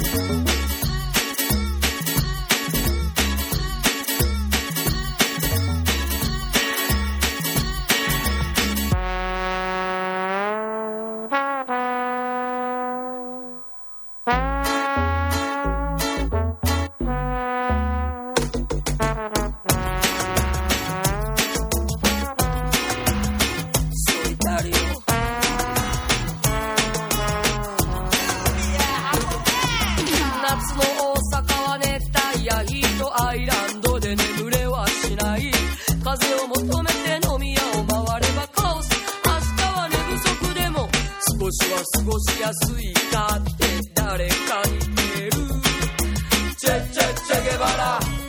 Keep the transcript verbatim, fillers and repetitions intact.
アイランドで眠れはしない。風を求めて飲み屋を回ればカオス。明日は寝不足でも少しは過ごしやすいかって誰かに言える。チェチェチェゲバラ